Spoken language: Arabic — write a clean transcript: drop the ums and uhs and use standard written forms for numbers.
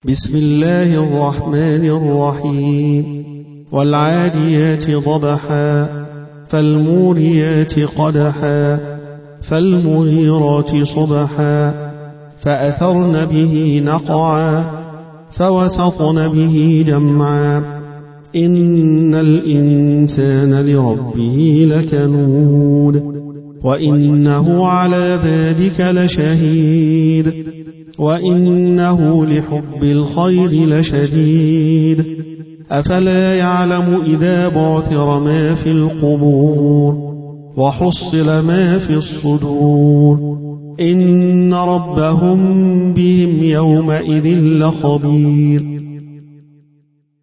بسم الله الرحمن الرحيم والعاديات ضبحا فالموريات قدحا فالمغيرات صبحا فأثرن به نقعا فوسطن به جمعا إن الإنسان لربه لكنود وإنه على ذلك لشهيد وإنه لحب الخير لشديد أفلا يعلم إذا بعثر ما في القبور وحصل ما في الصدور إن ربهم بهم يومئذ لخبير